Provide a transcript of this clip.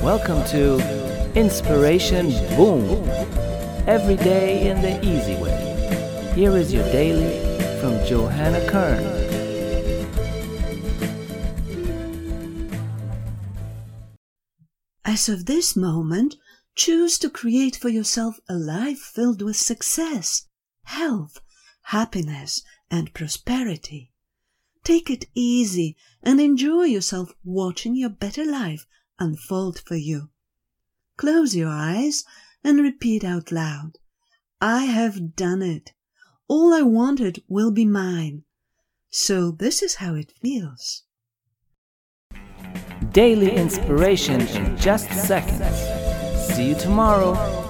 Welcome to Inspiration Boom. Every day in the easy way. Here is your daily from Johanna Kern. As of this moment, choose to create for yourself a life filled with success, health, happiness, and prosperity. Take it easy and enjoy yourself watching your better life unfold for you. Close your eyes and repeat out loud, I have done it. All I wanted will be mine. So this is how it feels. Daily inspiration in just seconds. See you tomorrow.